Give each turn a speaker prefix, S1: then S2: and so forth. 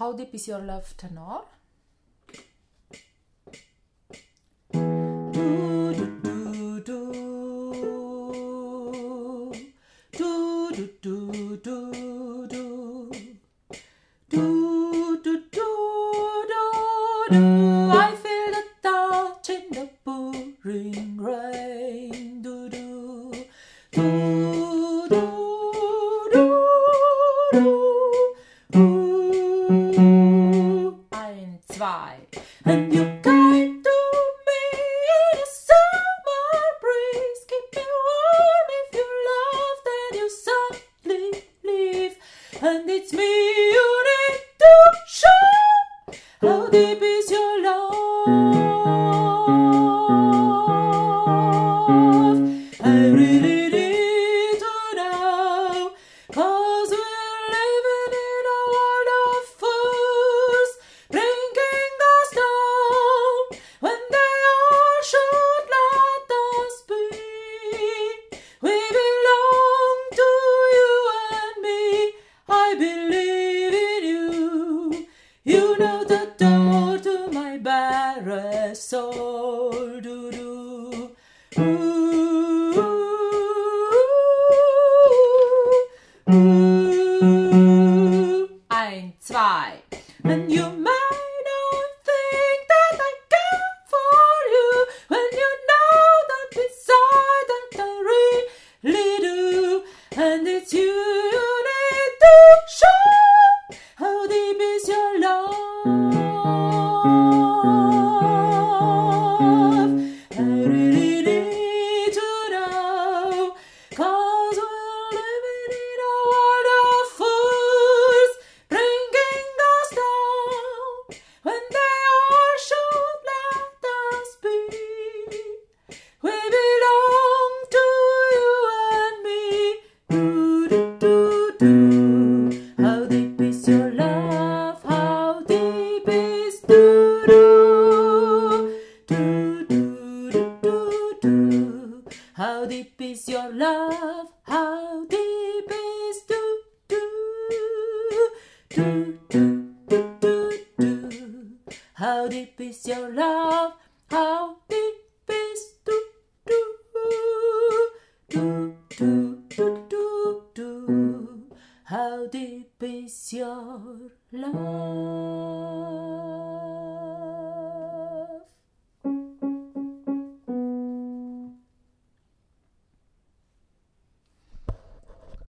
S1: How deep is your love tenor? I feel the touch in the pouring rain. Do do do do do. Ein, zwei. And you came to me in a summer breeze. Keep me warm if you love, then you softly leave. And it's me you need to show. How deep is your love? I really need to know, 'cause we're living in a world of fools, bringing us down when they all should let us be. We belong to you and me. I believe in you. You know the door to my barren soul. Do do. Ooh, ooh. Ein, zwei. And you may not think that I care for you when you know that inside that I really do. And it's you need to show. How deep is your love? I really need to know, 'cause we're living in a world of fools, bringing us down when they all should let us be. We belong to you and me. Do do do do. How deep is your love? How deep is do do do do do do do. How deep is your love? How deep is do do do do do do do. How deep is your love? How deep is do do do do do do do. How deep is your love?